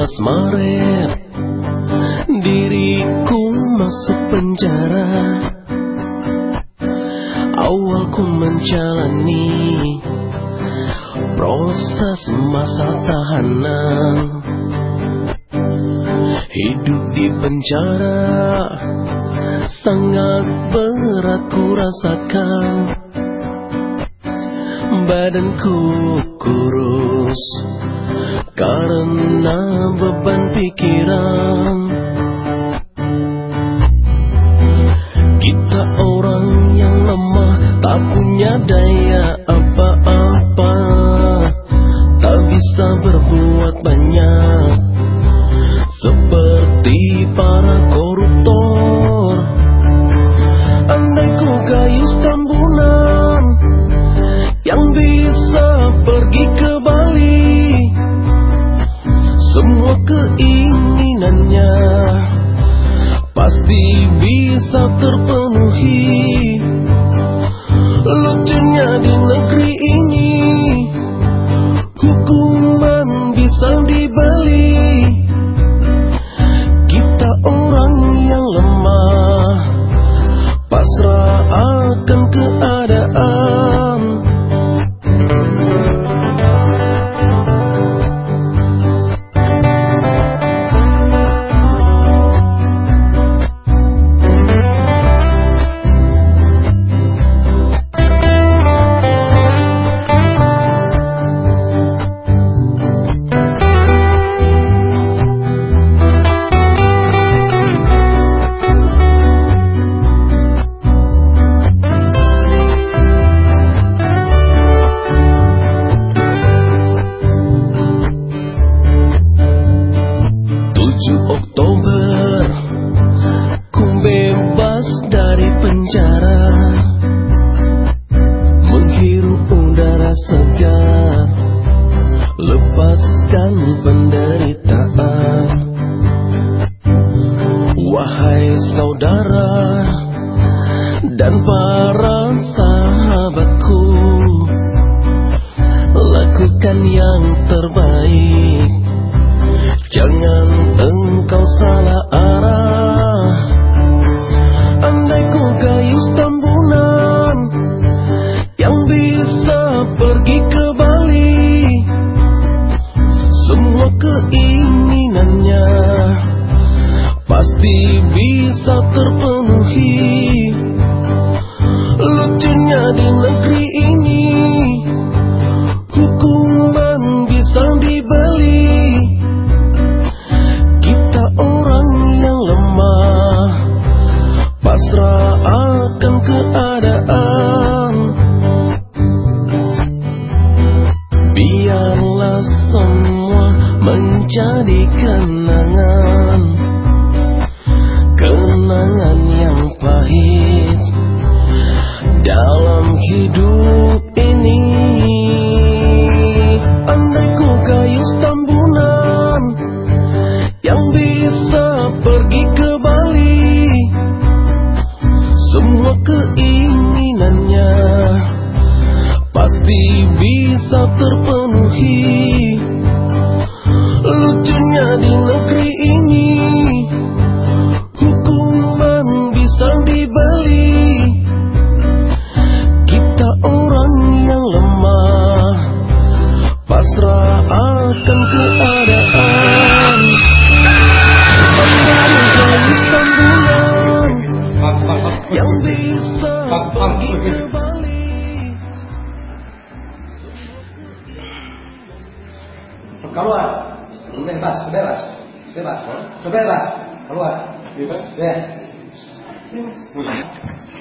11 Maret diriku masuk penjara. Awal ku menjalani proses masa tahanan. Hidup di penjara sangat berat ku rasakan. Badanku kurus karena beban pikiran. Kita orang yang lemah, tak punya daya apa-apa, tak bisa berbuat banyak seperti para koruptor. Andai ku gayus tambunan yang bisa pergi ke Bali, semua keinginannya pasti bisa terpenuhi. Lucunya di negeri ini hukuman bisa dibeli. Kita orang yang lemah pasrah akan keadaan. Oktober, ku bebas dari penjara, menghirup udara segar, lepaskan penderitaan. Wahai saudara dan para sahabatku, lakukan yang terbaik, jangan engkau salah arah. Andai ku gayus tambunan yang bisa pergi ke Bali, semua keinginannya pasti bisa terpenuhi. Lucunya di negeri ini hukuman bisa dibeli. Pasrah akan keadaan. Biarlah semua menjadi kenangan, kenangan yang pahit dalam hidup ini. Andai ku gayus tambunan yang bisa pergi ke Bali, semua keinginannya pasti bisa terpenuhi. Lucunya di negeri ini hukuman bisa dibeli. Kita orang yang lemah pasrah akan keadaan. Yang bisa pergi ke Bali. Keluar, bebas, bebas, bebas, bebas, keluar, bebas, ya.